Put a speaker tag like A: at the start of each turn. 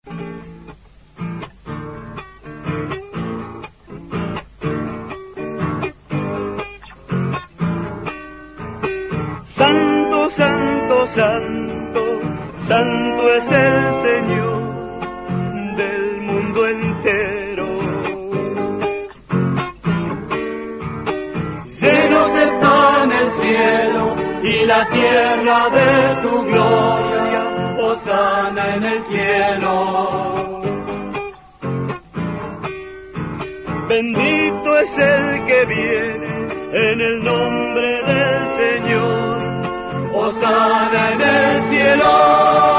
A: Santo, santo, santo, santo es el Señor del mundo entero. Llenos están el cielo y la tierra de tu gloria, hosana en el cielo. Bendito es el que viene en el nombre del Señor, hosana en el cielo.